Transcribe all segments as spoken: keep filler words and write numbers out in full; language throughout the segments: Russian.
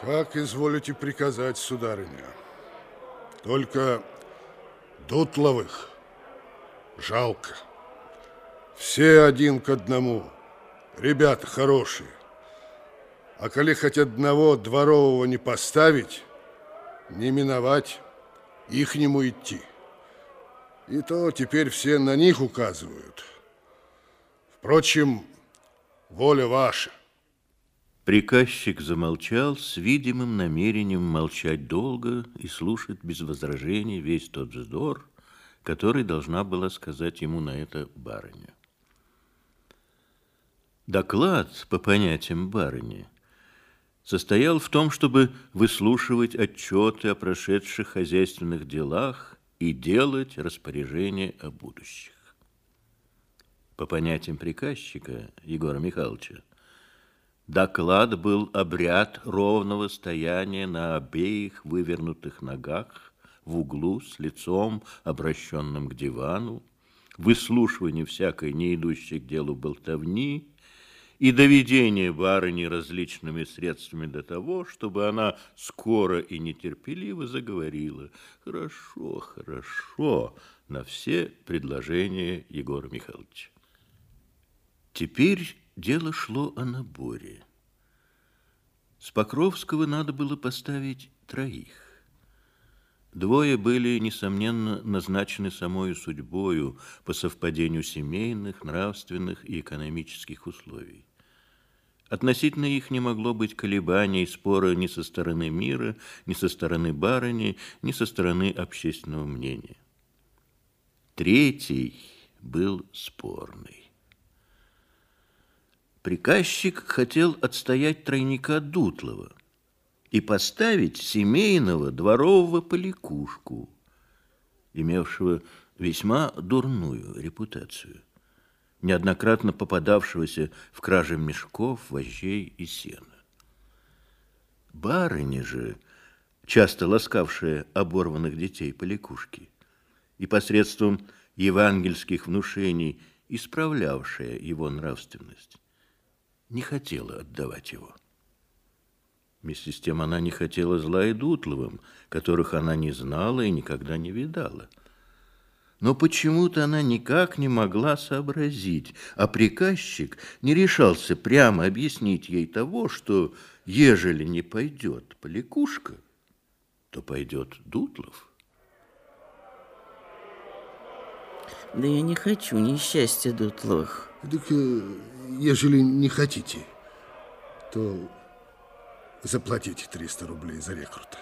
Как изволите приказать, сударыня? Только Дутловых жалко. Все один к одному. Ребята хорошие. А коли хоть одного дворового не поставить, не миновать, ихнему идти. И то теперь все на них указывают. Впрочем, воля ваша. Приказчик замолчал с видимым намерением молчать долго и слушать без возражений весь тот вздор, который должна была сказать ему на это барыня. Доклад, по понятиям барыни, состоял в том, чтобы выслушивать отчеты о прошедших хозяйственных делах и делать распоряжения о будущих. По понятиям приказчика Егора Михайловича, доклад был обряд ровного стояния на обеих вывернутых ногах в углу с лицом, обращенным к дивану, выслушивание всякой не идущей к делу болтовни и доведение барыни различными средствами до того, чтобы она скоро и нетерпеливо заговорила «хорошо, хорошо» на все предложения Егора Михайловича. Теперь дело шло о наборе. С Покровского надо было поставить троих. Двое были, несомненно, назначены самою судьбою по совпадению семейных, нравственных и экономических условий. Относительно их не могло быть колебаний и спора ни со стороны мира, ни со стороны барыни, ни со стороны общественного мнения. Третий был спорный. Приказчик хотел отстоять тройника Дутлова и поставить семейного дворового Поликушку, имевшего весьма дурную репутацию, неоднократно попадавшегося в краже мешков, вожжей и сена. Барыня же, часто ласкавшая оборванных детей Поликушки и посредством евангельских внушений исправлявшая его нравственность, не хотела отдавать его. Вместе с тем она не хотела зла и Дутловым, которых она не знала и никогда не видала. Но почему-то она никак не могла сообразить, а приказчик не решался прямо объяснить ей того, что ежели не пойдет Поликушка, то пойдет Дутлов. Да я не хочу несчастья Дутловых. Так, ежели не хотите, то заплатите триста рублей за рекрута.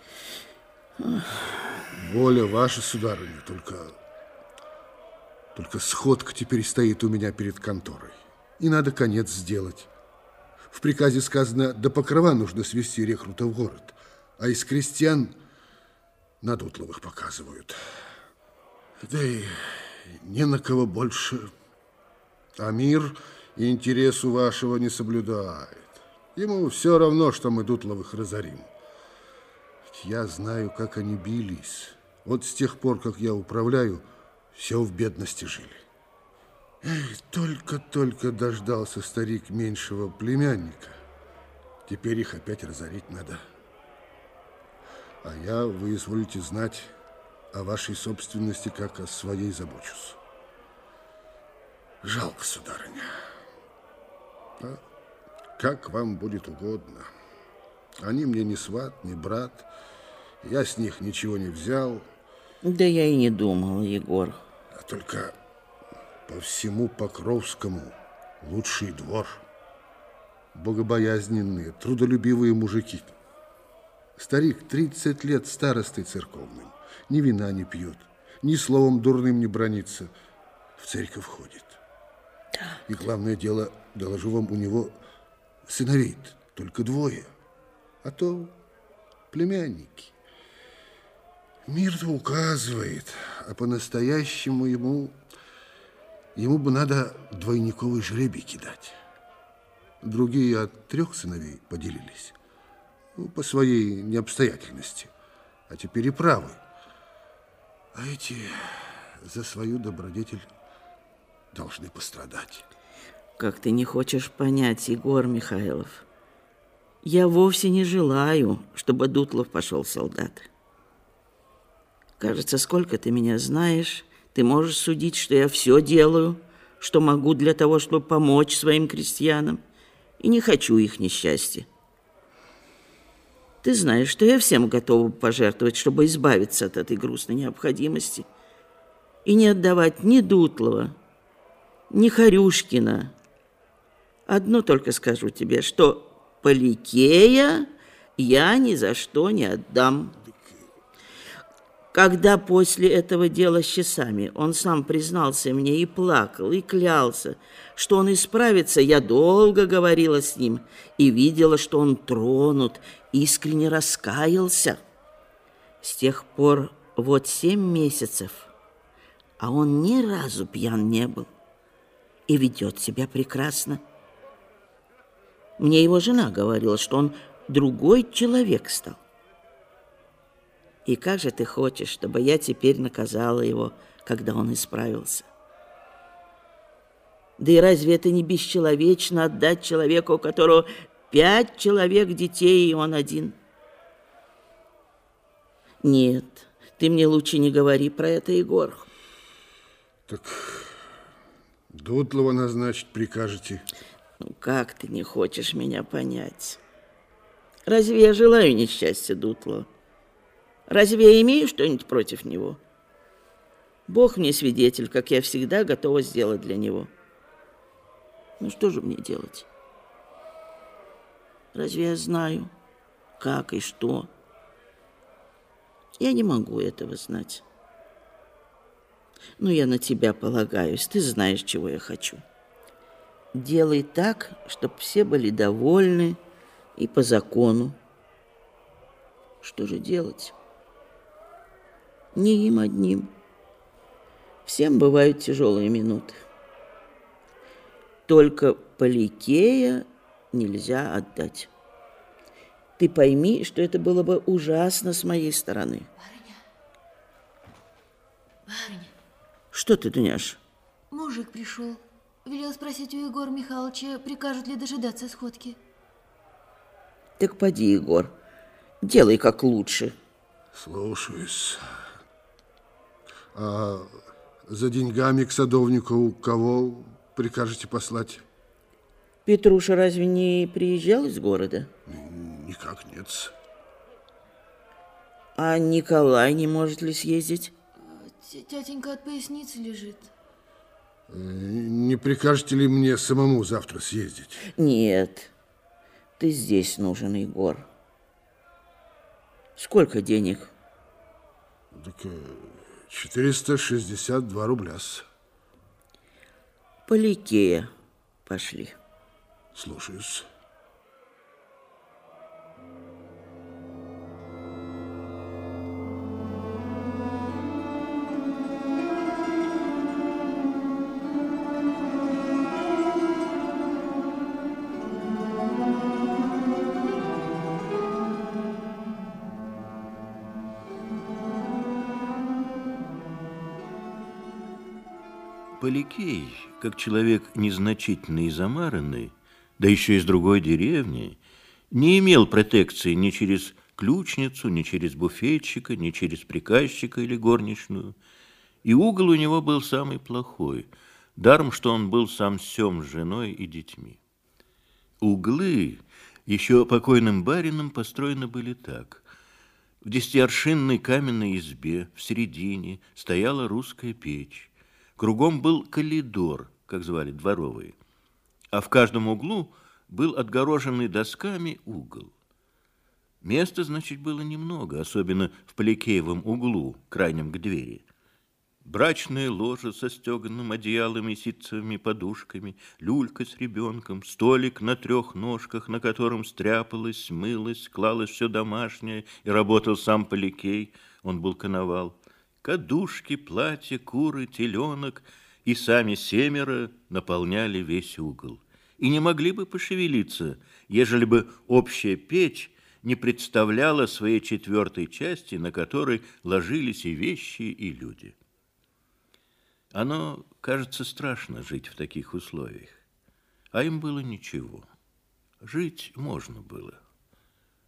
Воля ваша, сударыня, только... Только сходка теперь стоит у меня перед конторой. И надо конец сделать. В приказе сказано, до Покрова нужно свести рекрута в город, а из крестьян на Дутловых показывают. Да и не на кого больше. А мир интересу вашего не соблюдает. Ему все равно, что мы Дутловых разорим. Ведь я знаю, как они бились. Вот с тех пор, как я управляю, все в бедности жили. Только-только дождался старик меньшего племянника. Теперь их опять разорить надо. А я, вы изволите знать, о вашей собственности, как о своей забочусь. Жалко, сударыня. А как вам будет угодно. Они мне не сват, не брат. Я с них ничего не взял. Да я и не думал, Егор. А только по всему Покровскому лучший двор. Богобоязненные, трудолюбивые мужики. Старик тридцать лет старостой церковным. Ни вина не пьет, ни словом дурным не бранится. В церковь ходит. Да. И главное дело, доложу вам, у него сыновей только двое. А то племянники. Мир-то указывает, а по-настоящему ему, ему бы надо двойниковый жребий кидать. Другие от трех сыновей поделились, ну, по своей необстоятельности, а теперь и правы. А эти за свою добродетель должны пострадать. Как ты не хочешь понять, Егор Михайлов? Я вовсе не желаю, чтобы Дутлов пошел в солдаты. Кажется, сколько ты меня знаешь, ты можешь судить, что я все делаю, что могу для того, чтобы помочь своим крестьянам, и не хочу их несчастья. Ты знаешь, что я всем готова пожертвовать, чтобы избавиться от этой грустной необходимости и не отдавать ни Дутлова, ни Харюшкина. Одно только скажу тебе, что Поликея я ни за что не отдам. Когда после этого дела с часами он сам признался мне и плакал, и клялся, что он исправится, я долго говорила с ним и видела, что он тронут, искренне раскаялся. С тех пор вот семь месяцев, а он ни разу пьян не был и ведет себя прекрасно. Мне его жена говорила, что он другой человек стал. И как же ты хочешь, чтобы я теперь наказала его, когда он исправился? Да и разве это не бесчеловечно отдать человеку, у которого пять человек детей, и он один? Нет, ты мне лучше не говори про это, Егор. Так Дутлова назначить прикажете? Ну, как ты не хочешь меня понять? Разве я желаю несчастья Дутлова? Разве я имею что-нибудь против него? Бог мне свидетель, как я всегда готова сделать для него. Ну, что же мне делать? Разве я знаю, как и что? Я не могу этого знать. Но я на тебя полагаюсь, ты знаешь, чего я хочу. Делай так, чтобы все были довольны и по закону. Что же делать? Не им одним. Всем бывают тяжелые минуты. Только Поликея нельзя отдать. Ты пойми, что это было бы ужасно с моей стороны. Барыня. Барыня. Что ты, Дуняш? Мужик пришел. Велел спросить у Егора Михайловича, прикажут ли дожидаться сходки. Так поди, Егор, делай как лучше. Слушаюсь. А за деньгами к садовнику кого прикажете послать? Петруша разве не приезжал из города? Никак нет. А Николай не может ли съездить? Тятенька от поясницы лежит. Не прикажете ли мне самому завтра съездить? Нет, ты здесь нужен, Егор. Сколько денег? Так четыреста шестьдесят два рубля. Поликея пошли. Слушаюсь. Поликей, как человек незначительный и замаранный, да еще из другой деревни, не имел протекции ни через ключницу, ни через буфетчика, ни через приказчика или горничную. И угол у него был самый плохой, даром, что он был сам сем с женой и детьми. Углы еще покойным барином построены были так. В десятиаршинной каменной избе в середине стояла русская печь. Кругом был коридор, как звали дворовые, а в каждом углу был отгороженный досками угол. Места, значит, было немного, особенно в Поликеевом углу, крайнем к двери. Брачное ложе со стеганым одеялом и ситцевыми подушками, люлька с ребенком, столик на трех ножках, на котором стряпалось, мылось, клалось все домашнее, и работал сам Поликей, он был коновал. Кадушки, платья, куры, теленок и сами семеро наполняли весь угол. И не могли бы пошевелиться, ежели бы общая печь не представляла своей четвертой части, на которой ложились и вещи, и люди. Оно, кажется, страшно жить в таких условиях, а им было ничего. Жить можно было.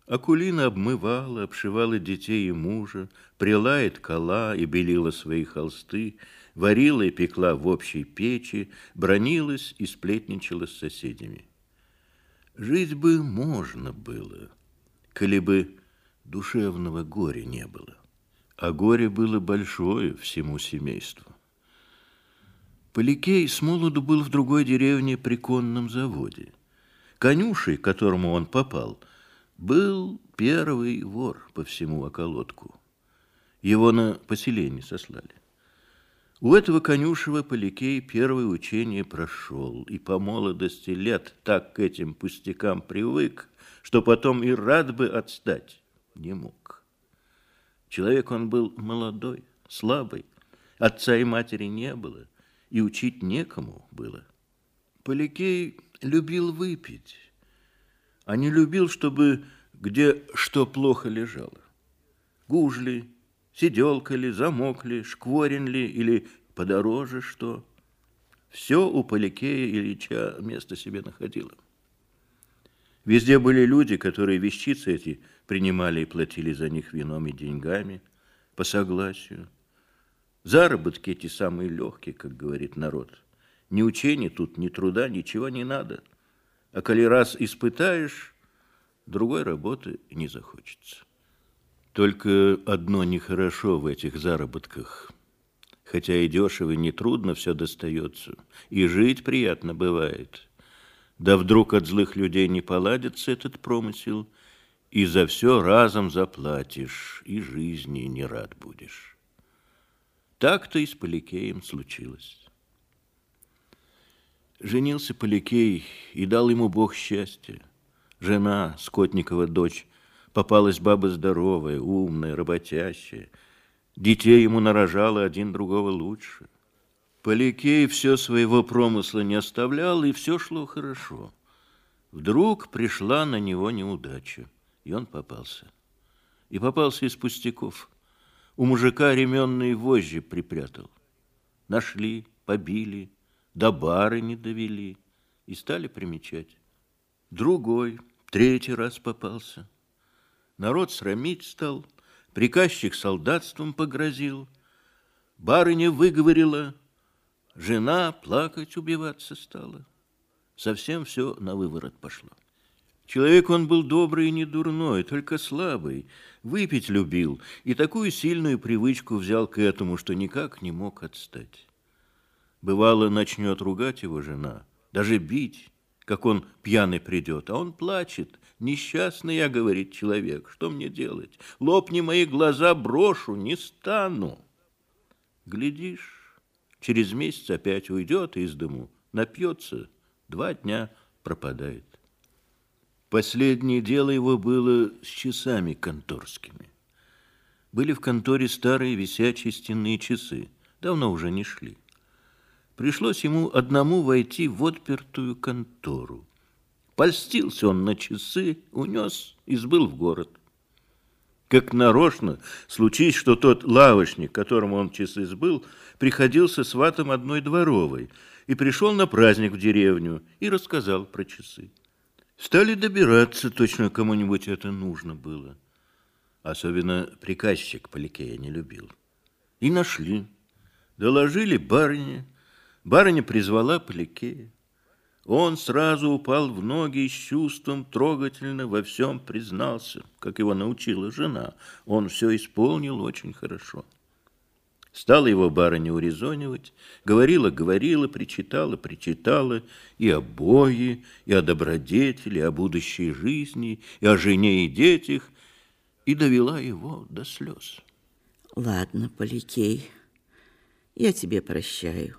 Акулина обмывала, обшивала детей и мужа, пряла и ткала, и белила свои холсты, варила и пекла в общей печи, бранилась и сплетничала с соседями. Жить бы можно было, коли бы душевного горя не было. А горе было большое всему семейству. Поликей с молоду был в другой деревне при конном заводе. Конюшей, к которому он попал, был первый вор по всему околотку. Его на поселение сослали. У этого конюшева Поликей первое учение прошел, и по молодости лет так к этим пустякам привык, что потом и рад бы отстать не мог. Человек он был молодой, слабый, отца и матери не было, и учить некому было. Поликей любил выпить, а не любил, чтобы где что плохо лежало. Гужли, сиделка ли, замок ли, шкворень ли или подороже что. Все у Поликея Ильича место себе находило. Везде были люди, которые вещицы эти принимали и платили за них вином и деньгами по согласию. Заработки эти самые легкие, как говорит народ. Ни учения тут, ни труда, ничего не надо. А коли раз испытаешь, другой работы не захочется. Только одно нехорошо в этих заработках. Хотя и дешево, и нетрудно все достается, и жить приятно бывает. Да вдруг от злых людей не поладится этот промысел, и за все разом заплатишь, и жизни не рад будешь. Так-то и с Поликеем случилось. Женился Поликей, и дал ему Бог счастья. Жена, Скотникова дочь, попалась баба здоровая, умная, работящая. Детей ему нарожало один другого лучше. Поликей все своего промысла не оставлял, и все шло хорошо. Вдруг пришла на него неудача, и он попался. И попался из пустяков. У мужика ременные вожжи припрятал. Нашли, побили, до бары не довели и стали примечать. Другой, третий раз попался. Народ срамить стал, приказчик солдатством погрозил, барыня выговорила, жена плакать, убиваться стала. Совсем все на выворот пошло. Человек он был добрый и не дурной, только слабый, выпить любил, и такую сильную привычку взял к этому, что никак не мог отстать. Бывало, начнет ругать его жена, даже бить, как он пьяный придет, а он плачет. Несчастный я, говорит человек, что мне делать? Лопни мои глаза, брошу, не стану. Глядишь, через месяц опять уйдет из дому, напьется, два дня пропадает. Последнее дело его было с часами конторскими. Были в конторе старые висячие стенные часы, давно уже не шли. Пришлось ему одному войти в отпертую контору. Польстился он на часы, унес и сбыл в город. Как нарочно, случись, что тот лавочник, которому он часы сбыл, приходился сватом одной дворовой и пришел на праздник в деревню и рассказал про часы. Стали добираться, точно кому-нибудь это нужно было. Особенно приказчик Поликея не любил. И нашли. Доложили барыне. Барыня призвала Поликея. Он сразу упал в ноги и с чувством трогательно во всем признался, как его научила жена. Он все исполнил очень хорошо. Стала его барыня урезонивать, говорила-говорила, причитала-причитала и о Боге, и о добродетели, и о будущей жизни, и о жене и детях, и довела его до слез. Ладно, Поликей, я тебе прощаю.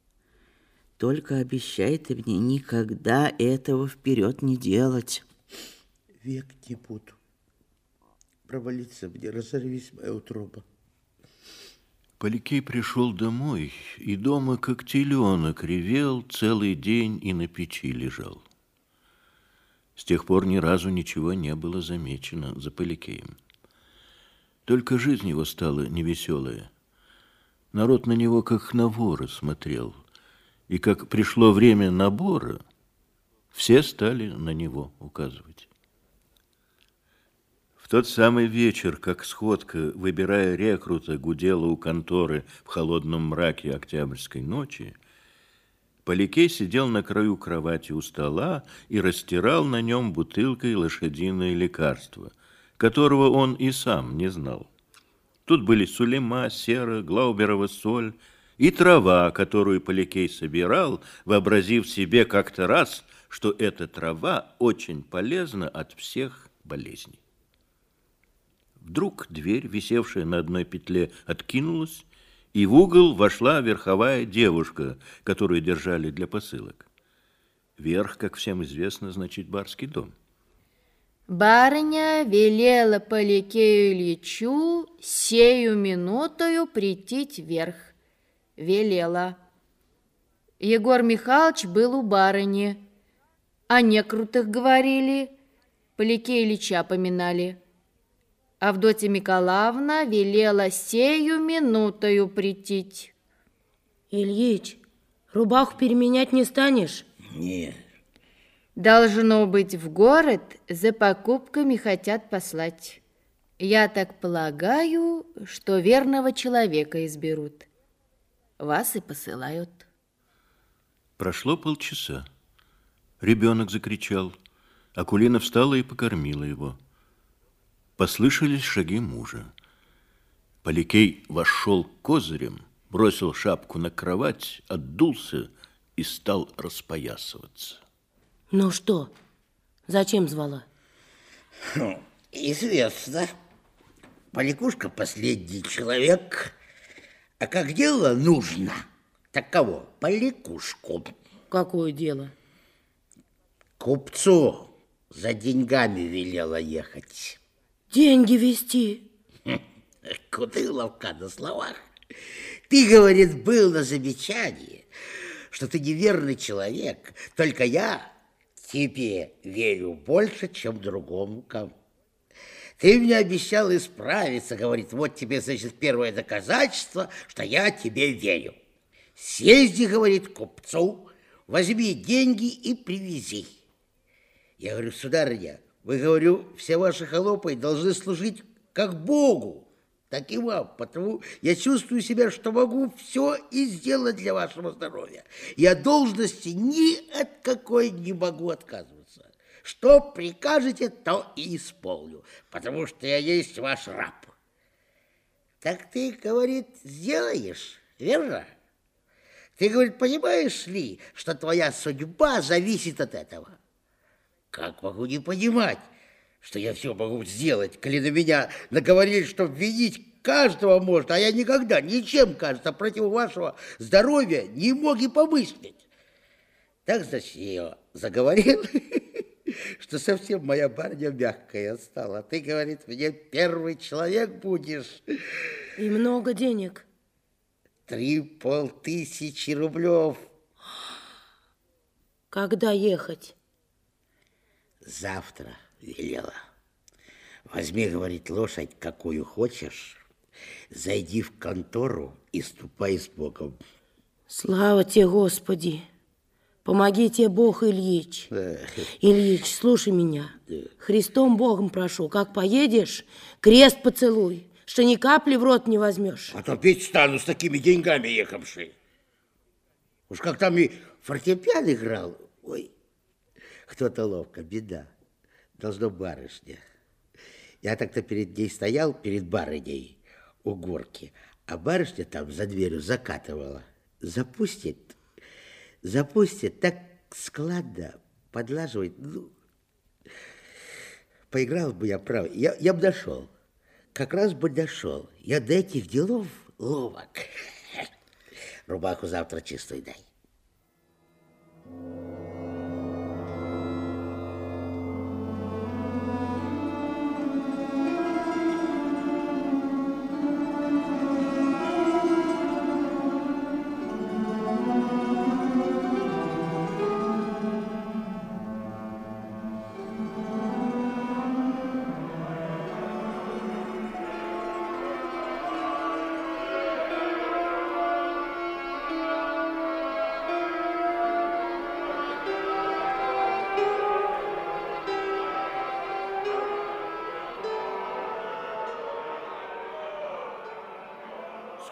Только обещай ты мне никогда этого вперед не делать. Век не буду. Провалиться мне, разорвись моя утроба. Поликей пришел домой, и дома, как теленок, ревел целый день и на печи лежал. С тех пор ни разу ничего не было замечено за Поликеем. Только жизнь его стала невеселая. Народ на него как на вора смотрел, и как пришло время набора, все стали на него указывать. В тот самый вечер, как сходка, выбирая рекрута, гудела у конторы в холодном мраке октябрьской ночи, Поликей сидел на краю кровати у стола и растирал на нем бутылкой лошадиное лекарство, которого он и сам не знал. Тут были сулема, сера, глауберова соль и трава, которую Поликей собирал, вообразив себе как-то раз, что эта трава очень полезна от всех болезней. Вдруг дверь, висевшая на одной петле, откинулась, и в угол вошла верховая девушка, которую держали для посылок. Верх, как всем известно, значит барский дом. Барыня велела Поликею Ильичу сею минутою прийти вверх. Велела. Егор Михайлович был у барыни. О некрутых говорили, Поликея Ильича поминали. Авдотья Николаевна велела сею минутою прийти. Ильич, рубаху переменять не станешь? Нет. Должно быть, в город за покупками хотят послать. Я так полагаю, что верного человека изберут. Вас и посылают. Прошло полчаса. Ребенок закричал. Акулина встала и покормила его. Послышались шаги мужа. Поликей вошел козырем, бросил шапку на кровать, отдулся и стал распоясываться. Ну что, зачем звала? Ну, известно. Поликушка последний человек. А как дело нужно, так кого? Поликушку. Какое дело? Купцу за деньгами велела ехать. Деньги везти. Куда ловка на словах. Ты, говорит, был на замечании, что ты неверный человек. Только я тебе верю больше, чем другому кому. Ты мне обещал исправиться, говорит, вот тебе, значит, первое доказательство, что я тебе верю. Съезди, говорит, к купцу, возьми деньги и привези. Я говорю, сударыня, вы, говорю, все ваши холопы должны служить как Богу, так и вам, потому я чувствую себя, что могу все и сделать для вашего здоровья. Я должности ни от какой не могу отказываться. Что прикажете, то и исполню, потому что я есть ваш раб. Так ты, говорит, сделаешь, верно? Ты, говорит, понимаешь ли, что твоя судьба зависит от этого? Как могу не понимать, что я все могу сделать, коли на меня наговорили, что обвинить каждого можно, а я никогда ничем, кажется, против вашего здоровья не мог и помыслить. Так, значит, я ее заговорил, что совсем моя барыня мягкая стала. Ты, говорит, мне первый человек будешь. И много денег. Три полтысячи рублев. Когда ехать? Завтра велела. Возьми, говорит, лошадь, какую хочешь, зайди в контору и ступай с Богом. Слава тебе, Господи! Помоги тебе Бог, Ильич. Ильич, слушай меня. Христом Богом прошу, как поедешь, крест поцелуй, что ни капли в рот не возьмешь. А то петь стану с такими деньгами ехавши. Уж как там и фортепиано играл. Ой, кто-то ловко, беда. Должно барышня. Я так-то перед ней стоял, перед барыней у горки, а барышня там за дверью закатывала. Запустит, запустит, так складно подлаживает. Ну, поиграл бы я, право, я, я бы дошел. Как раз бы дошел. Я до этих делов ловок. Рубаху завтра чистую дай.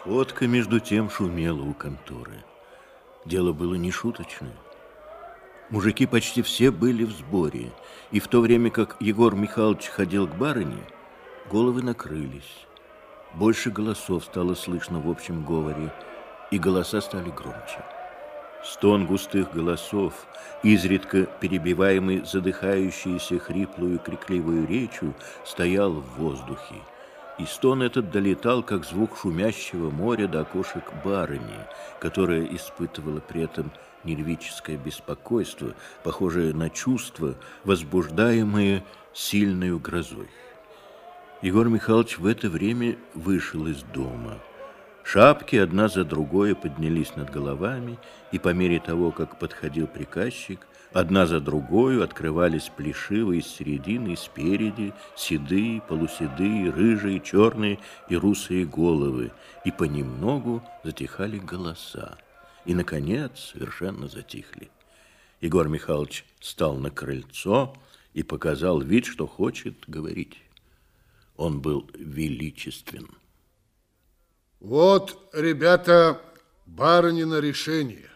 Сходка, между тем, шумела у конторы. Дело было нешуточное. Мужики почти все были в сборе, и в то время как Егор Михайлович ходил к барыне, головы накрылись. Больше голосов стало слышно в общем говоре, и голоса стали громче. Стон густых голосов, изредка перебиваемый задыхающейся хриплую крикливую речью, стоял в воздухе. И стон этот долетал, как звук шумящего моря, до окошек барыни, которая испытывала при этом нервическое беспокойство, похожее на чувство, возбуждаемое сильной грозой. Егор Михайлович в это время вышел из дома. Шапки одна за другой поднялись над головами, и по мере того, как подходил приказчик, одна за другой открывались плешивые с середины и спереди, седые, полуседые, рыжие, черные и русые головы, и понемногу затихали голоса, и, наконец, совершенно затихли. Егор Михайлович встал на крыльцо и показал вид, что хочет говорить. Он был величествен. Вот, ребята, барынина решение.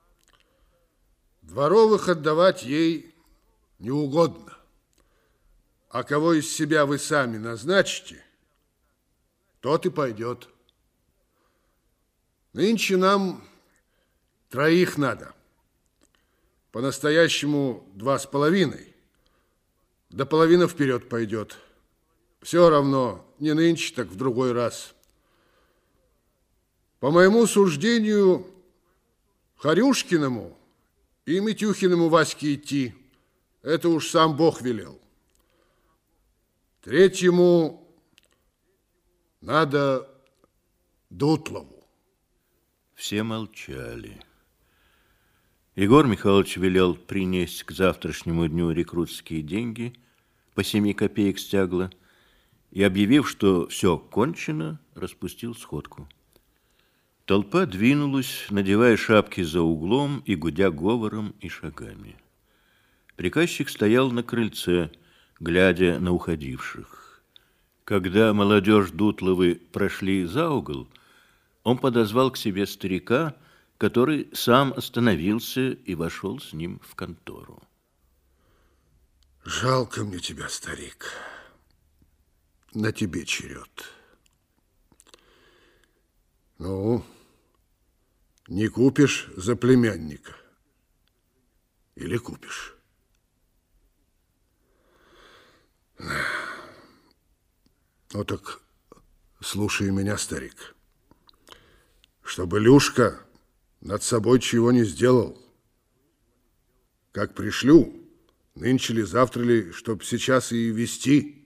Дворовых отдавать ей не угодно. А кого из себя вы сами назначите, тот и пойдет. Нынче нам троих надо. По-настоящему два с половиной. Да половина вперед пойдет. Все равно, не нынче, так в другой раз. По моему суждению, Харюшкиному и Митюхиному Ваське идти. Это уж сам Бог велел. Третьему надо Дутлову. Все молчали. Егор Михайлович велел принести к завтрашнему дню рекрутские деньги по семи копеек стягла и, объявив, что все кончено, распустил сходку. Толпа двинулась, надевая шапки за углом и гудя говором и шагами. Приказчик стоял на крыльце, глядя на уходивших. Когда молодежь Дутловы прошли за угол, он подозвал к себе старика, который сам остановился и вошел с ним в контору. Жалко мне тебя, старик. На тебе черед. Ну, не купишь за племянника? Или купишь? Ну так слушай меня, старик. Чтобы Люшка над собой чего не сделал. Как пришлю, нынче ли, завтра ли, чтоб сейчас и везти,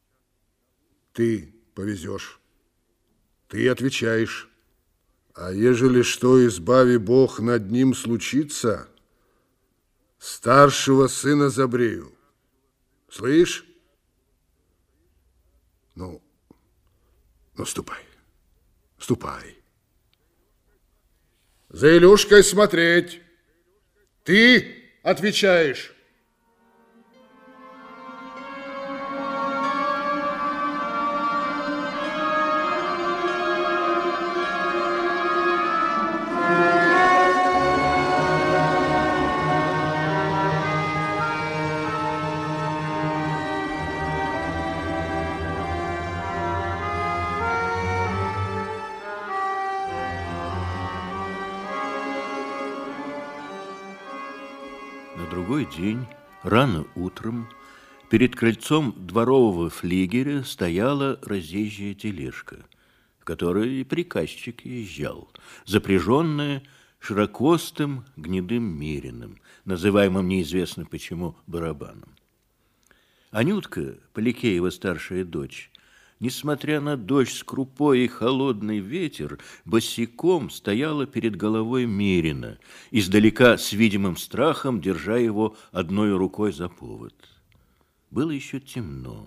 ты повезешь, ты отвечаешь. А ежели что, избави Бог, над ним случится, старшего сына забрею. Слышь? Ну, ну, ступай, ступай. За Илюшкой смотреть. Ты отвечаешь. На другой день, рано утром, перед крыльцом дворового флигеля стояла разъезжая тележка, в которой и приказчик езжал, запряженная широкостым гнедым мерином, называемым неизвестно почему барабаном. Анютка, Поликеева старшая дочь, несмотря на дождь с крупой и холодный ветер, босиком стояла перед головой мерина, издалека с видимым страхом, держа его одной рукой за повод. Было еще темно.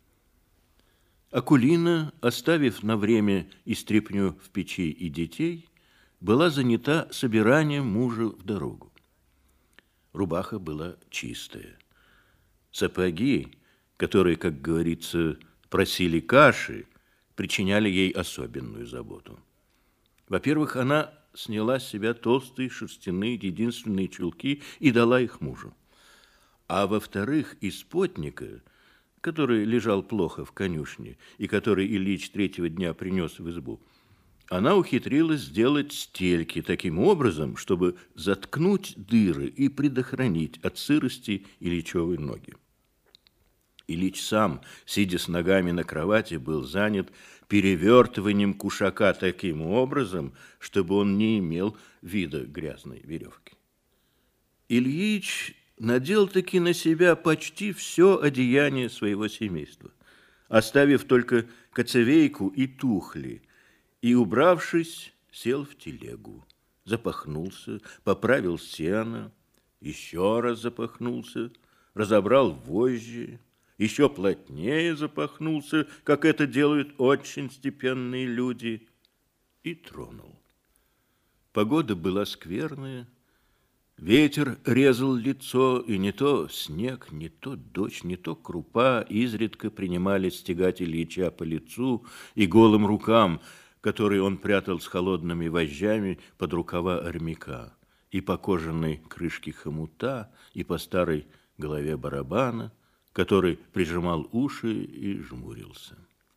Акулина, оставив на время истрепню в печи и детей, была занята собиранием мужа в дорогу. Рубаха была чистая. Сапоги, которые, как говорится, просили каши, причиняли ей особенную заботу. Во-первых, она сняла с себя толстые шерстяные единственные чулки и дала их мужу. А во-вторых, из потника, который лежал плохо в конюшне и который Ильич третьего дня принес в избу, она ухитрилась сделать стельки таким образом, чтобы заткнуть дыры и предохранить от сырости Ильичевой ноги. Ильич сам, сидя с ногами на кровати, был занят перевертыванием кушака таким образом, чтобы он не имел вида грязной веревки. Ильич надел таки на себя почти все одеяние своего семейства, оставив только коцовейку и тухли, и, убравшись, сел в телегу, запахнулся, поправил сено, еще раз запахнулся, разобрал вожжи, еще плотнее запахнулся, как это делают очень степенные люди, и тронул. Погода была скверная, ветер резал лицо, и не то снег, не то дождь, не то крупа изредка принимали стегать Ильича по лицу и голым рукам, которые он прятал с холодными вожжами под рукава армяка, и по кожаной крышке хомута, и по старой голове барабана, который прижимал уши и жмурился.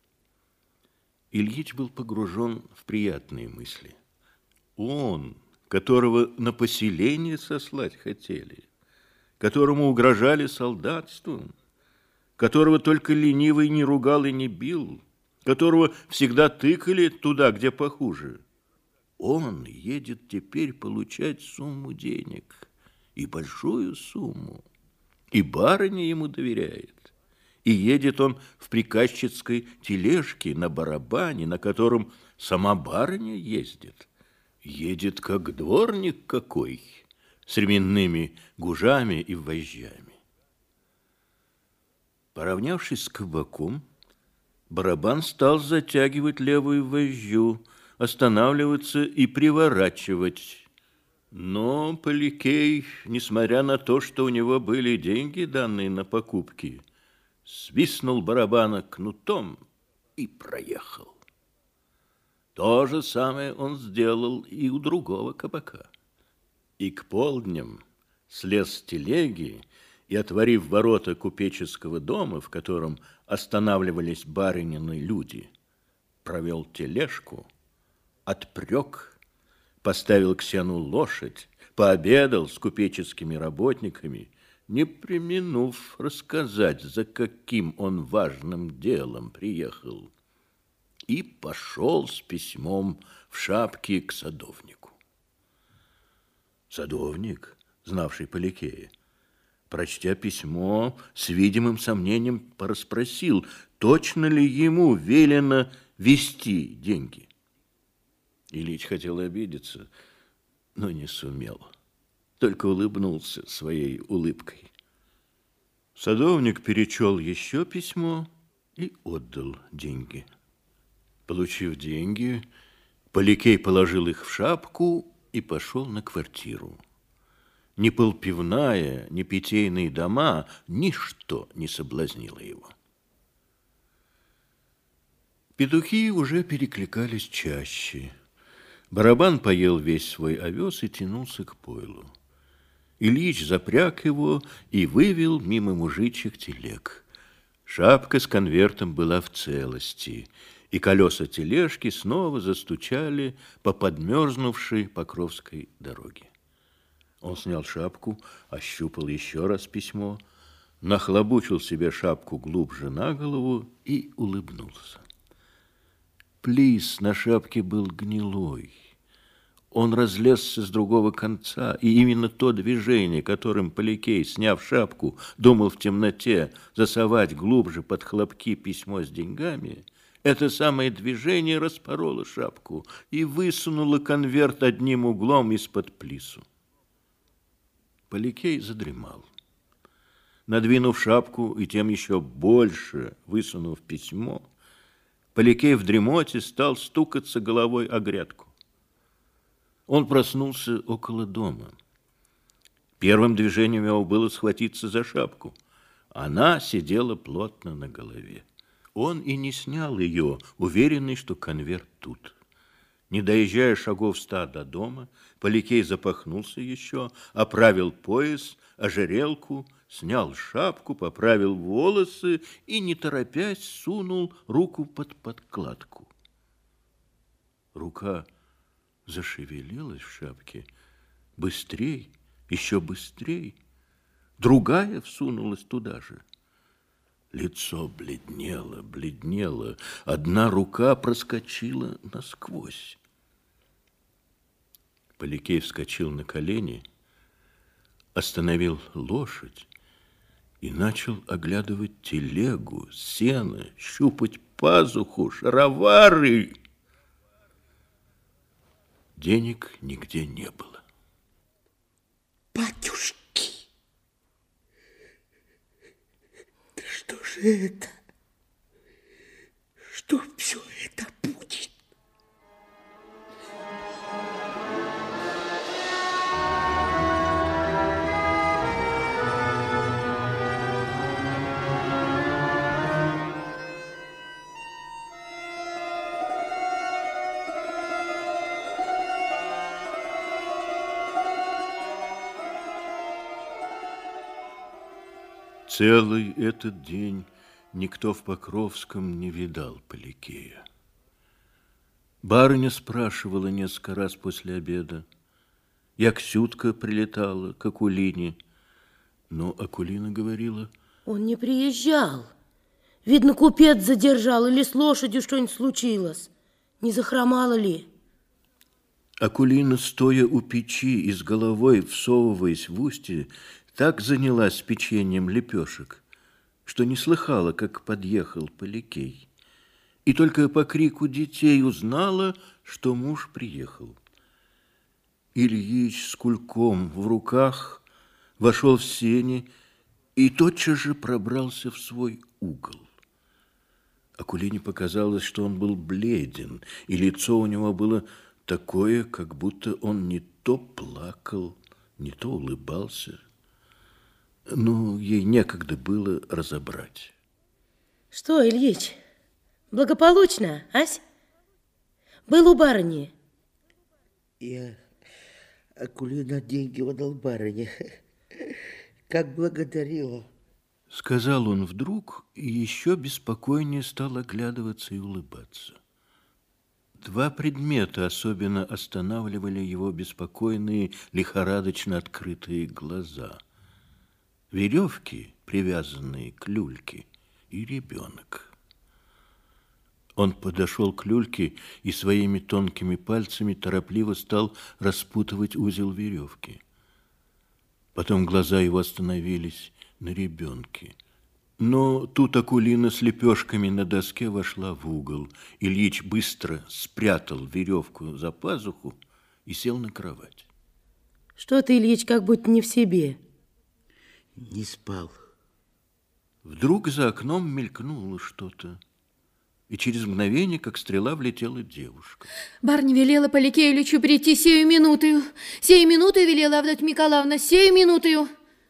Ильич был погружен в приятные мысли. Он, которого на поселение сослать хотели, которому угрожали солдатством, которого только ленивый не ругал и не бил, которого всегда тыкали туда, где похуже, он едет теперь получать сумму денег, и большую сумму. И барыня ему доверяет. И едет он в приказчицкой тележке на барабане, на котором сама барыня ездит. Едет как дворник какой, с ременными гужами и вожжами. Поравнявшись с кабаком, барабан стал затягивать левую вожжу, останавливаться и приворачивать. Но Поликей, несмотря на то, что у него были деньги, данные на покупки, свистнул барабана кнутом и проехал. То же самое он сделал и у другого кабака. И к полдням слез с телеги и, отворив ворота купеческого дома, в котором останавливались барынины люди, провел тележку, отпрек, поставил к сену лошадь, пообедал с купеческими работниками, не преминув рассказать, за каким он важным делом приехал, и пошел с письмом в шапке к садовнику. Садовник, знавший Поликея, прочтя письмо, с видимым сомнением порасспросил, точно ли ему велено вести деньги. Ильич хотел обидеться, но не сумел, только улыбнулся своей улыбкой. Садовник перечел еще письмо и отдал деньги. Получив деньги, Поликей положил их в шапку и пошел на квартиру. Ни полпивная, ни питейные дома, ничто не соблазнило его. Петухи уже перекликались чаще. Барабан поел весь свой овес и тянулся к пойлу. Ильич запряг его и вывел мимо мужичьих телег. Шапка с конвертом была в целости, и колеса тележки снова застучали по подмерзнувшей Покровской дороге. Он снял шапку, ощупал еще раз письмо, нахлобучил себе шапку глубже на голову и улыбнулся. Плис на шапке был гнилой. Он разлезся с другого конца, и именно то движение, которым Поликей, сняв шапку, думал в темноте засовать глубже под хлопки письмо с деньгами, это самое движение распороло шапку и высунуло конверт одним углом из-под плису. Поликей задремал. Надвинув шапку и тем еще больше высунув письмо, Поликей в дремоте стал стукаться головой о грядку. Он проснулся около дома. Первым движением его было схватиться за шапку. Она сидела плотно на голове. Он и не снял ее, уверенный, что конверт тут. Не доезжая шагов ста до дома, Поликей запахнулся еще, оправил пояс, ожерелку, снял шапку, поправил волосы и, не торопясь, сунул руку под подкладку. Рука зашевелилась в шапке быстрей, еще быстрей. Другая всунулась туда же. Лицо бледнело, бледнело. Одна рука проскочила насквозь. Поликей вскочил на колени, остановил лошадь и начал оглядывать телегу, сено, щупать пазуху, шаровары. Денег нигде не было. Батюшки, да что же это? Что все это будет? Целый этот день никто в Покровском не видал Поликея. Барыня спрашивала несколько раз после обеда. И Аксютка прилетала к Акулине, но Акулина говорила: Он не приезжал. Видно, купец задержал или с лошадью что-нибудь случилось. Не захромала ли? Акулина, стоя у печи и с головой всовываясь в устье, так занялась печеньем лепешек, что не слыхала, как подъехал Поликей. И только по крику детей узнала, что муж приехал. Ильич с кульком в руках вошел в сени и тотчас же пробрался в свой угол. Акулине показалось, что он был бледен, и лицо у него было такое, как будто он не то плакал, не то улыбался. Но ей некогда было разобрать. Что, Ильич, благополучно, ась? Был у барыни? Я, Акулина, деньги отдал барыне. Как благодарила. Сказал он вдруг, и еще беспокойнее стал оглядываться и улыбаться. Два предмета особенно останавливали его беспокойные, лихорадочно открытые глаза. Веревки, привязанные к люльке, и ребенок. Он подошел к люльке и своими тонкими пальцами торопливо стал распутывать узел веревки. Потом глаза его остановились на ребенке. Но тут Акулина с лепешками на доске вошла в угол. Ильич быстро спрятал веревку за пазуху и сел на кровать. Что ты, Ильич, как будто не в себе? Не спал. Вдруг за окном мелькнуло что-то, и через мгновение, как стрела, влетела девушка. Барыня велела Поликею Ильичу прийти сею минутою. Сею минутою велела Авдотья Миколаевна, сею минутою.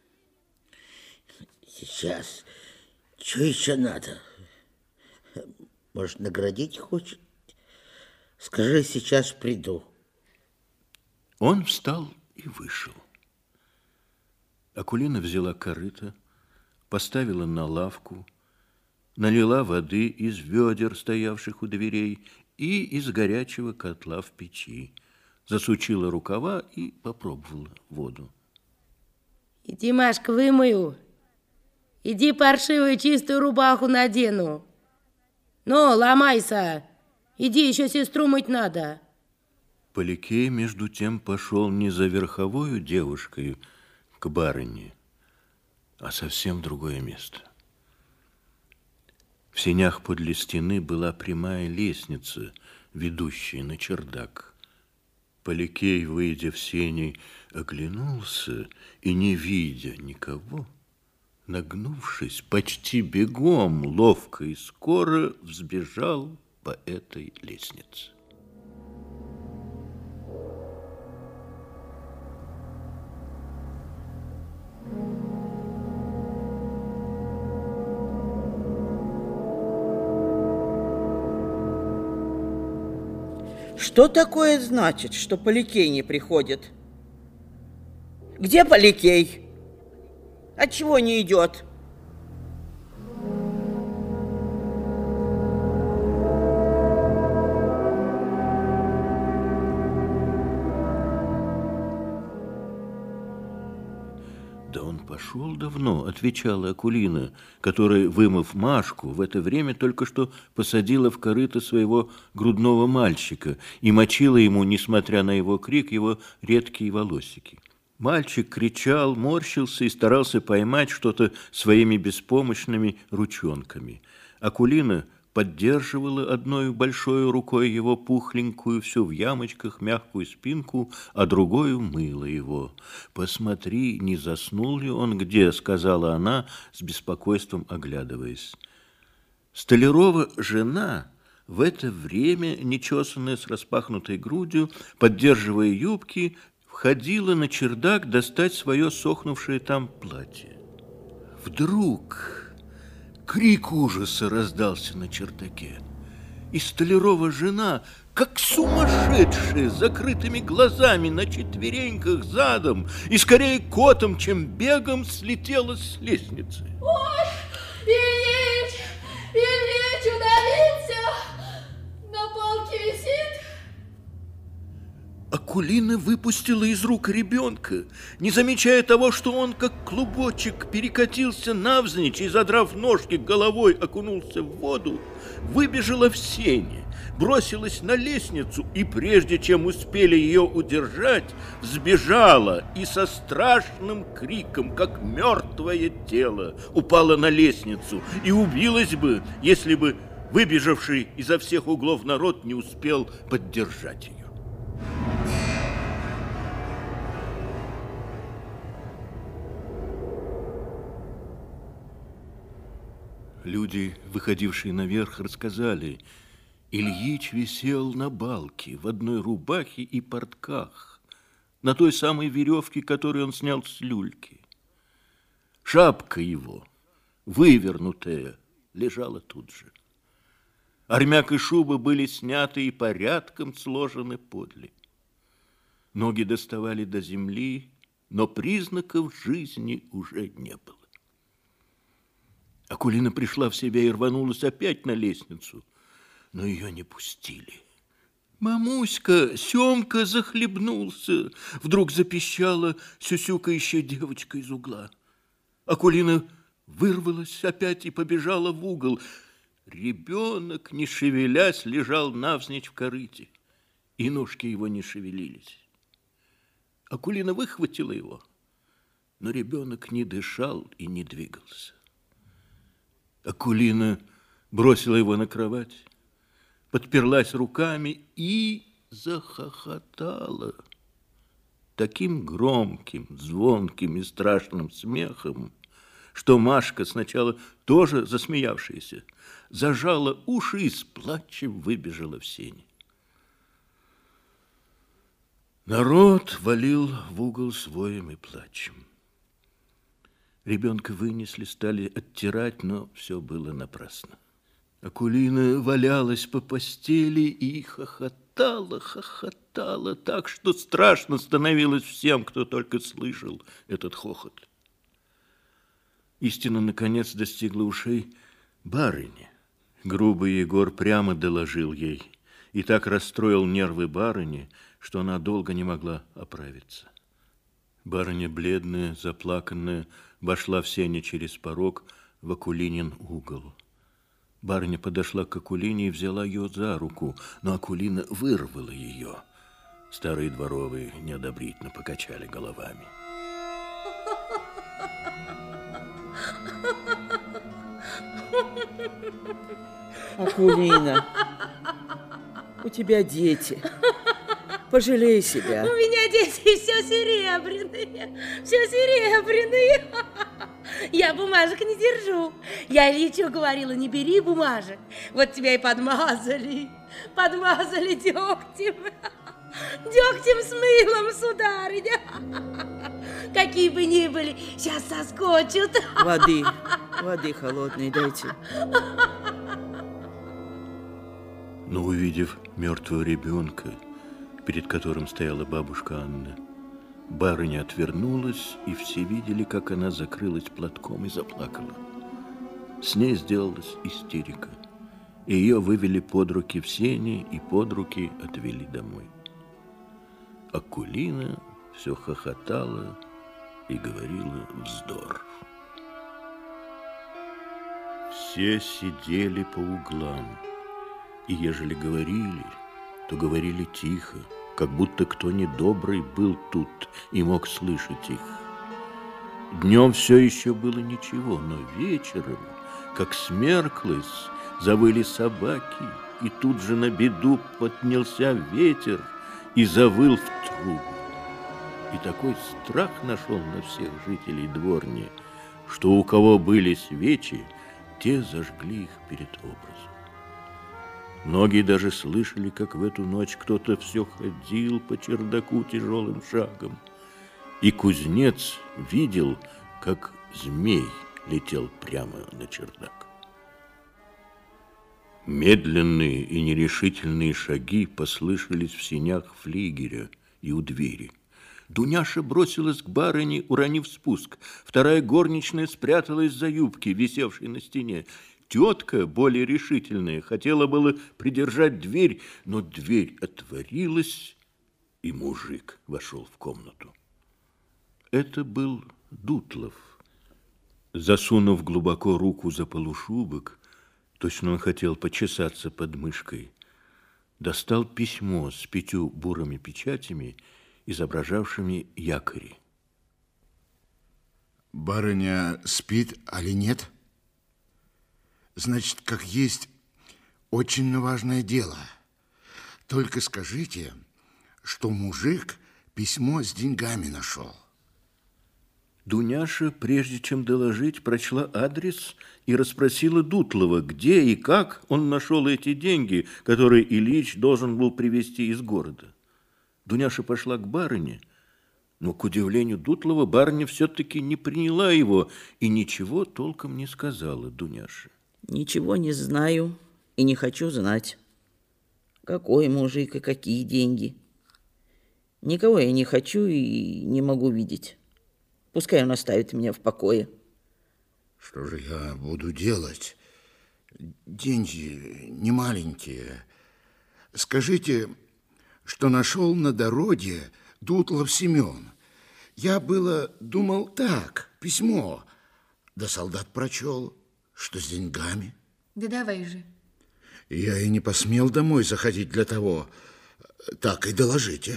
Сейчас. Что еще надо? Может, наградить хочет? Скажи, сейчас приду. Он встал и вышел. Акулина взяла корыто, поставила на лавку, налила воды из ведер, стоявших у дверей, и из горячего котла в печи, засучила рукава и попробовала воду. Иди, Машка, вымою. Иди паршивую чистую рубаху надену. Ну, ломайся. Иди, еще сестру мыть надо. Поликей, между тем, пошел не за верховою девушкой к барыне, а совсем в другое место. В сенях подле стены была прямая лестница, ведущая на чердак. Поликей, выйдя в сени, оглянулся и, не видя никого, нагнувшись, почти бегом, ловко и скоро взбежал по этой лестнице. Что такое значит, что Поликей не приходит? Где Поликей? Отчего не идет? Да он пошел давно, отвечала Акулина, которая, вымыв Машку, в это время только что посадила в корыто своего грудного мальчика и мочила ему, несмотря на его крик, его редкие волосики. Мальчик кричал, морщился и старался поймать что-то своими беспомощными ручонками. Акулина поддерживала одной большой рукой его пухленькую, все в ямочках, мягкую спинку, а другой мыла его. «Посмотри, не заснул ли он где?» — сказала она, с беспокойством оглядываясь. Столярова жена в это время, нечесанная с распахнутой грудью, поддерживая юбки, входила на чердак достать свое сохнувшее там платье. Вдруг крик ужаса раздался на чердаке, и Столярова жена, как сумасшедшая, с закрытыми глазами, на четвереньках задом и скорее котом, чем бегом, слетела с лестницы. Ой, Ильич, Ильич удавился, на полке висит. Акулина выпустила из рук ребенка, не замечая того, что он, как клубочек, перекатился навзничь и, задрав ножки, головой окунулся в воду, выбежала в сени, бросилась на лестницу и, прежде чем успели ее удержать, сбежала и со страшным криком, как мертвое тело, упала на лестницу и убилась бы, если бы выбежавший изо всех углов народ не успел поддержать ее. Люди, выходившие наверх, рассказали, Ильич висел на балке в одной рубахе и портках, на той самой веревке, которую он снял с люльки. Шапка его, вывернутая, лежала тут же. Армяк и шуба были сняты и порядком сложены подле. Ноги доставали до земли, но признаков жизни уже не было. Акулина пришла в себя и рванулась опять на лестницу, но ее не пустили. «Мамуська, Семка захлебнулся!» Вдруг запищала сюсюкающая девочка из угла. Акулина вырвалась опять и побежала в угол. Ребенок, не шевелясь, лежал навзничь в корыте, и ножки его не шевелились. Акулина выхватила его, но ребенок не дышал и не двигался. Акулина бросила его на кровать, подперлась руками и захохотала таким громким, звонким и страшным смехом, что Машка, сначала тоже засмеявшаяся, зажала уши и с плачем выбежала в сени. Народ валил в угол с воем и плачем. Ребенка вынесли, стали оттирать, но все было напрасно. Акулина валялась по постели и хохотала, хохотала так, что страшно становилось всем, кто только слышал этот хохот. Истина, наконец, достигла ушей барыни. Грубый Егор прямо доложил ей и так расстроил нервы барыни, что она долго не могла оправиться. Барыня, бледная, заплаканная, вошла в сени через порог в Акулинин угол. Барыня подошла к Акулине и взяла ее за руку, но Акулина вырвала ее. Старые дворовые неодобрительно покачали головами. Акулина, у тебя дети. Пожалей себя. У меня дети все серебряные, все серебряные. Я бумажек не держу. Я Ильичу говорила, не бери бумажек. Вот тебя и подмазали, подмазали дегтем. Дегтем с мылом, сударыня. Какие бы ни были, сейчас соскочат. Воды, воды холодной дайте. Но, увидев мертвого ребенка, перед которым стояла бабушка Анна, барыня отвернулась, и все видели, как она закрылась платком и заплакала. С ней сделалась истерика, и ее вывели под руки в сени и под руки отвели домой. Акулина все хохотала и говорила вздор. Все сидели по углам, и ежели говорили, то говорили тихо, как будто кто недобрый был тут и мог слышать их. Днем все еще было ничего, но вечером, как смерклось, завыли собаки, и тут же на беду поднялся ветер и завыл в трубу. И такой страх нашел на всех жителей дворни, что у кого были свечи, те зажгли их перед образом. Многие даже слышали, как в эту ночь кто-то все ходил по чердаку тяжелым шагом, и кузнец видел, как змей летел прямо на чердак. Медленные и нерешительные шаги послышались в сенях флигеля и у двери. Дуняша бросилась к барыне, уронив спуск. Вторая горничная спряталась за юбки, висевшей на стене. Тетка, более решительная, хотела было придержать дверь, но дверь отворилась, и мужик вошел в комнату. Это был Дутлов. Засунув глубоко руку за полушубок, точно он хотел почесаться под мышкой, достал письмо с пятью бурыми печатями, изображавшими якори. Барыня спит, али нет? Значит, как есть, очень важное дело. Только скажите, что мужик письмо с деньгами нашел. Дуняша, прежде чем доложить, прочла адрес и расспросила Дутлова, где и как он нашел эти деньги, которые Ильич должен был привезти из города. Дуняша пошла к барыне, но, к удивлению Дутлова, барыня все-таки не приняла его и ничего толком не сказала Дуняше. Ничего не знаю и не хочу знать. Какой мужик и какие деньги. Никого я не хочу и не могу видеть. Пускай он оставит меня в покое. Что же я буду делать? Деньги не маленькие. Скажите, что нашел на дороге Дутлов Семен. Я было думал так, письмо. Да солдат прочел, что с деньгами. Да давай же. Я и не посмел домой заходить для того. Так и доложите.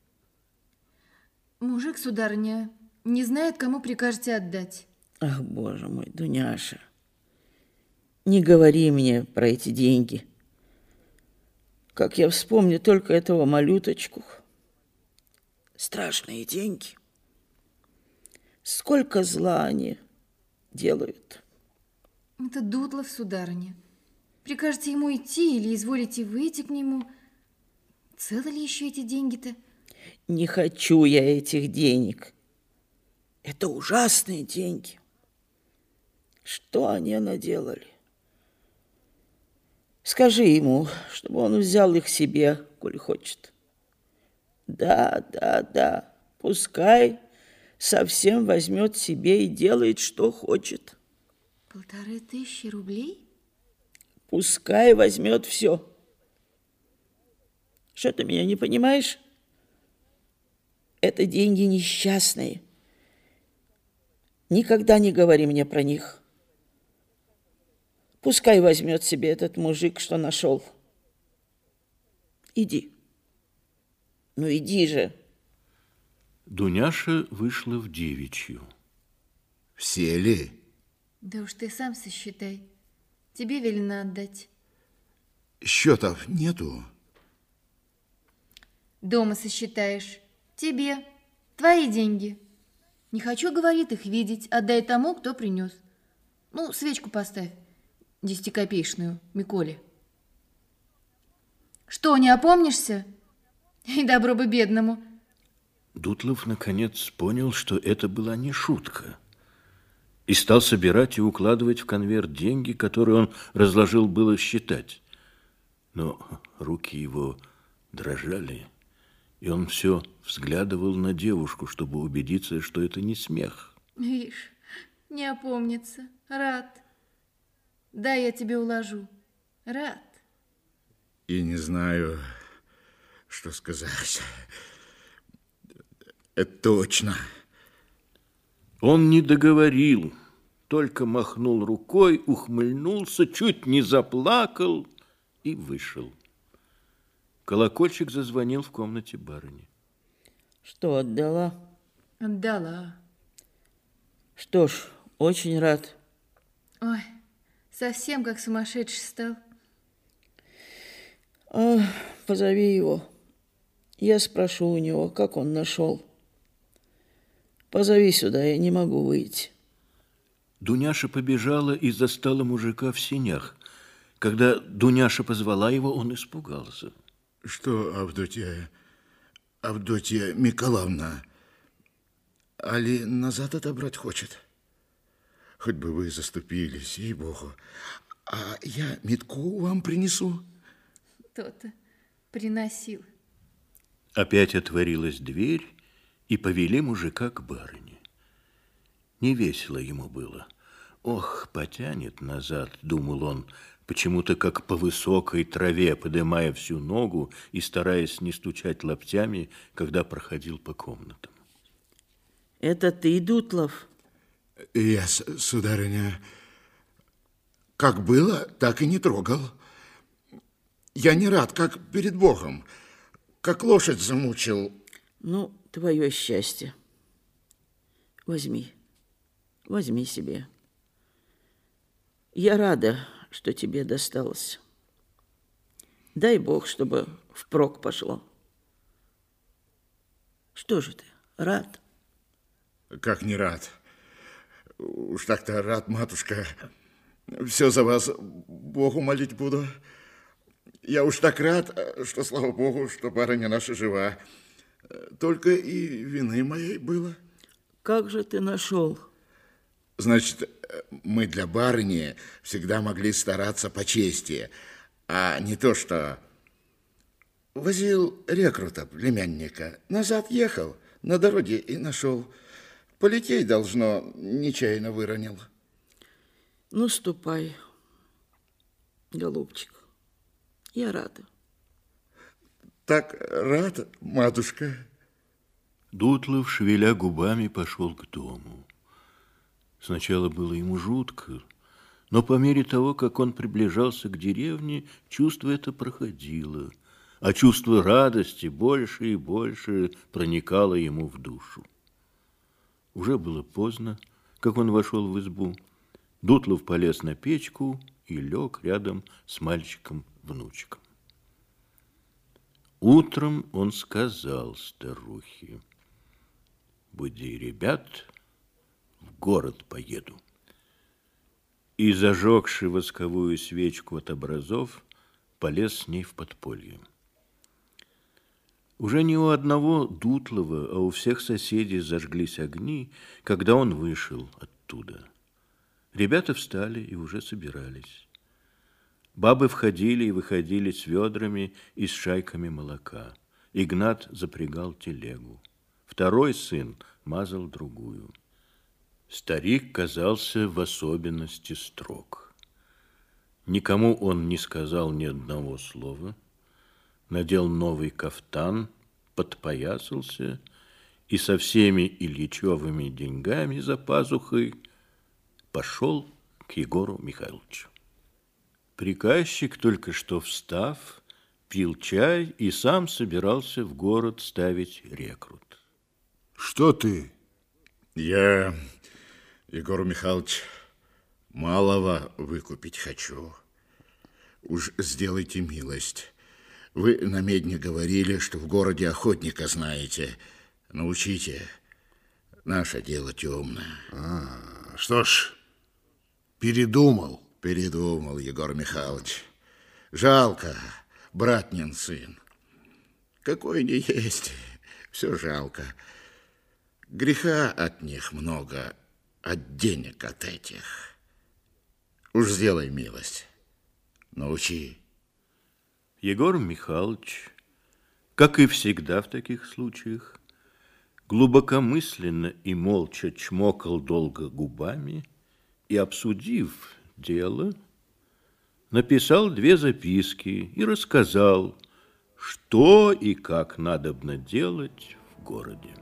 Мужик, сударыня, не знает, кому прикажете отдать. Ах, боже мой, Дуняша, не говори мне про эти деньги. Как я вспомню только этого малюточку. Страшные деньги. Сколько зла они делают. Это Дутлов, сударыня. Прикажете ему идти или изволите выйти к нему? Целы ли еще эти деньги-то? Не хочу я этих денег. Это ужасные деньги. Что они наделали? Скажи ему, чтобы он взял их себе, коли хочет. Да, да, да, пускай совсем возьмет себе и делает, что хочет. Полторы тысячи рублей? Пускай возьмет все. Что, ты меня не понимаешь? Это деньги несчастные. Никогда не говори мне про них. Пускай возьмет себе этот мужик, что нашел. Иди. Ну, иди же. Дуняша вышла в девичью. Все ли? Да уж ты сам сосчитай. Тебе велено отдать. Счетов нету. Дома сосчитаешь. Тебе. Твои деньги. Не хочу, говорит, их видеть. Отдай тому, кто принес. Ну, свечку поставь. Десятикопеечную, Миколе. Что, не опомнишься? И добро бы бедному. Дутлов наконец понял, что это была не шутка, и стал собирать и укладывать в конверт деньги, которые он разложил было считать. Но руки его дрожали, и он все взглядывал на девушку, чтобы убедиться, что это не смех. Видишь, не опомнится. Рад. Да, я тебе уложу. Рад. И не знаю, что сказать. Это точно. Он не договорил, только махнул рукой, ухмыльнулся, чуть не заплакал и вышел. Колокольчик зазвонил в комнате барыни. Что, отдала? Отдала. Что ж, очень рад. Ой, совсем как сумасшедший стал. А, позови его. Я спрошу у него, как он нашел. Позови сюда, я не могу выйти. Дуняша побежала и застала мужика в сенях. Когда Дуняша позвала его, он испугался. Что, Авдотья, Авдотья Миколаевна, али назад отобрать хочет? Хоть бы вы заступились, ей-богу. А я метку вам принесу. То-то приносил. Опять отворилась дверь, и повели мужика к барыне. Невесело ему было. Ох, потянет назад, думал он, почему-то как по высокой траве, подымая всю ногу и стараясь не стучать локтями, когда проходил по комнатам. Это ты, Дутлов? Я, сударыня, как было, так и не трогал. Я не рад, как перед Богом, как лошадь замучил. Ну, твое счастье. Возьми, возьми себе. Я рада, что тебе досталось. Дай Бог, чтобы впрок пошло. Что же ты, рад? Как не рад? Уж так-то рад, матушка. Все за вас Богу молить буду. Я уж так рад, что, слава Богу, что барыня наша жива. Только и вины моей было. Как же ты нашел? Значит, мы для барыни всегда могли стараться по чести, а не то, что... Возил рекрута, племянника, назад ехал, на дороге и нашел. Полететь, должно, нечаянно выронил. Ну, ступай, голубчик. Я рада. Так рад, матушка. Дутлов, шевеля губами, пошел к дому. Сначала было ему жутко, но по мере того, как он приближался к деревне, чувство это проходило, а чувство радости больше и больше проникало ему в душу. Уже было поздно, как он вошел в избу. Дутлов полез на печку и лег рядом с мальчиком-внучком. Утром он сказал старухе: «Буди ребят, в город поеду». И, зажегши восковую свечку от образов, полез с ней в подполье. Уже не у одного Дутлова, а у всех соседей зажглись огни, когда он вышел оттуда. Ребята встали и уже собирались. Бабы входили и выходили с ведрами и с шайками молока. Игнат запрягал телегу. Второй сын мазал другую. Старик казался в особенности строг. Никому он не сказал ни одного слова, надел новый кафтан, подпоясался и со всеми Ильичевыми деньгами за пазухой пошел к Егору Михайловичу. Приказчик, только что встав, пил чай и сам собирался в город ставить рекрут. Что ты? Я, Егор Михайлович, малого выкупить хочу. Уж сделайте милость. Вы на медне говорили, что в городе охотника знаете. Научите. Наше дело темное. А, что ж, передумал. Передумал, Егор Михайлович. Жалко, братнин сын. Какой не есть, все жалко. Греха от них много, от денег от этих. Уж сделай милость, научи. Егор Михайлович, как и всегда в таких случаях, глубокомысленно и молча чмокал долго губами и, обсудив дело, написал две записки и рассказал, что и как надобно делать в городе.